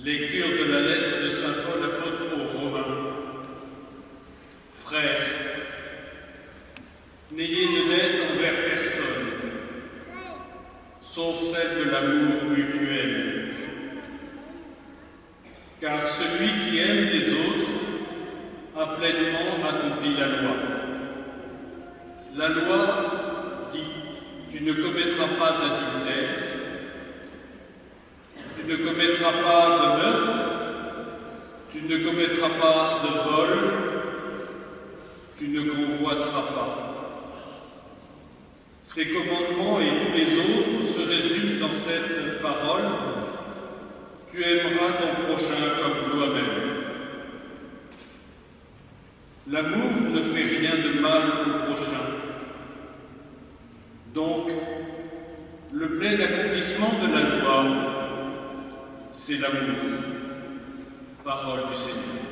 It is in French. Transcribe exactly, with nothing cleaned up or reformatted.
Lecture de la lettre de saint Paul apôtre aux Romains. Frères, n'ayez de dette envers personne, sauf celle de l'amour mutuel. Car celui qui aime les autres a pleinement accompli la loi. La loi dit « Tu ne commettras pas d'adultère, tu ne commettras pas de meurtre, tu ne commettras pas de vol, tu ne convoiteras pas. » Ces commandements et tous les autres se résument dans cette parole « Tu aimeras ton prochain comme toi-même ». L'amour ne fait rien de mal au prochain. Donc, le plein accomplissement de la loi, c'est l'amour. Parole du Seigneur.